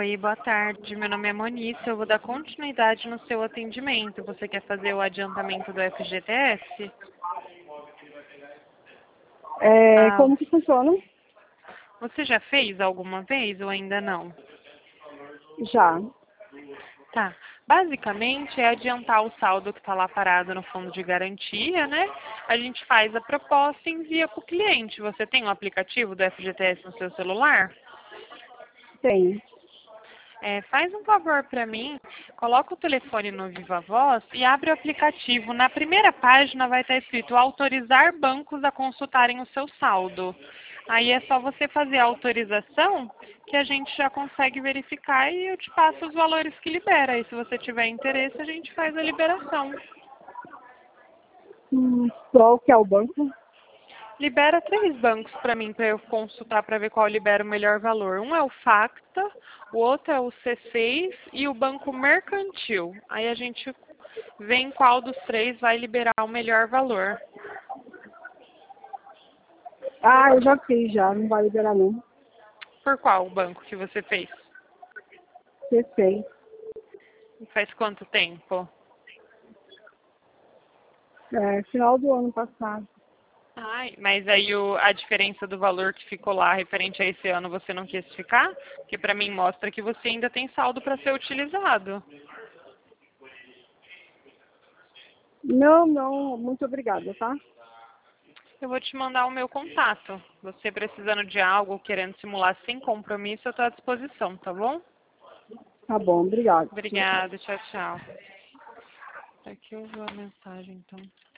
Oi, boa tarde. Meu nome é Moniça. Eu vou dar continuidade no seu atendimento. Você quer fazer o adiantamento do FGTS? Ah, Como que funciona? você já fez alguma vez ou ainda não? Já. Tá. Basicamente é adiantar o saldo que está lá parado no fundo de garantia, né? A gente faz a proposta e envia para o cliente. Você tem o aplicativo do FGTS no seu celular? Tem. Faz um favor para mim, coloca o telefone no Viva Voz e abre o aplicativo. Na primeira página vai estar escrito autorizar bancos a consultarem o seu saldo. Aí é só você fazer a autorização que a gente já consegue verificar e eu te passo os valores que libera. E se você tiver interesse, a gente faz a liberação. Qual que é o banco? Libera 3 bancos para mim, para eu consultar para ver qual libera o melhor valor. Um é o Facta, o outro é o C6 e o Banco Mercantil. Aí a gente vê em qual dos 3 vai liberar o melhor valor. Ah, eu já fiz já, não vai liberar não. Por qual banco que você fez? C6. Faz quanto tempo? Final do ano passado. Ai, mas aí a diferença do valor que ficou lá referente a esse ano você não quis ficar? Porque para mim mostra que você ainda tem saldo para ser utilizado. Não, muito obrigada, tá? Eu vou te mandar o meu contato. Você precisando de algo, querendo simular sem compromisso, eu estou à disposição, tá bom? Tá bom, obrigada. Obrigada, tchau, tchau. Aqui eu vou a mensagem, então.